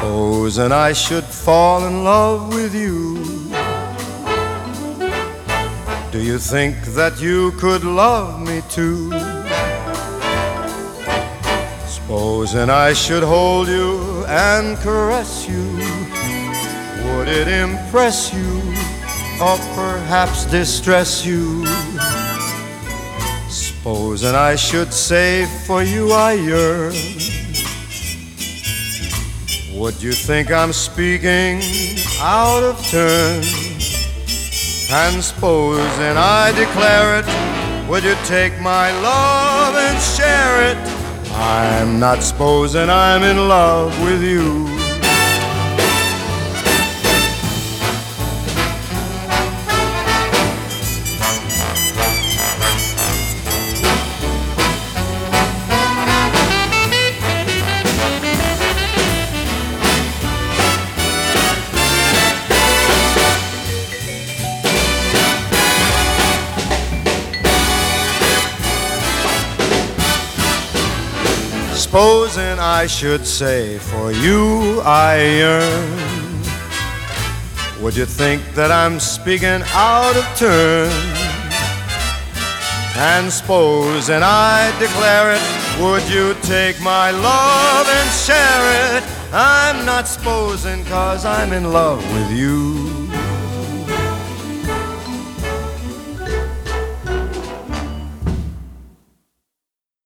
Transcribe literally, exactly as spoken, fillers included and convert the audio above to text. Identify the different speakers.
Speaker 1: Supposing I should fall in love with you, do you think that you could love me too? Supposing I should hold you and caress you, would it impress you or perhaps distress you? Supposing I should say for you I yearn, would you think I'm speaking out of turn? And supposing I declare it, would you take my love and share it? I'm not supposing I'm in love with you. Supposing I should say for you I yearn, would you think that I'm speaking out of turn? And supposing I declare it, would you take my love and share it? I'm not supposing 'cause I'm in love with you.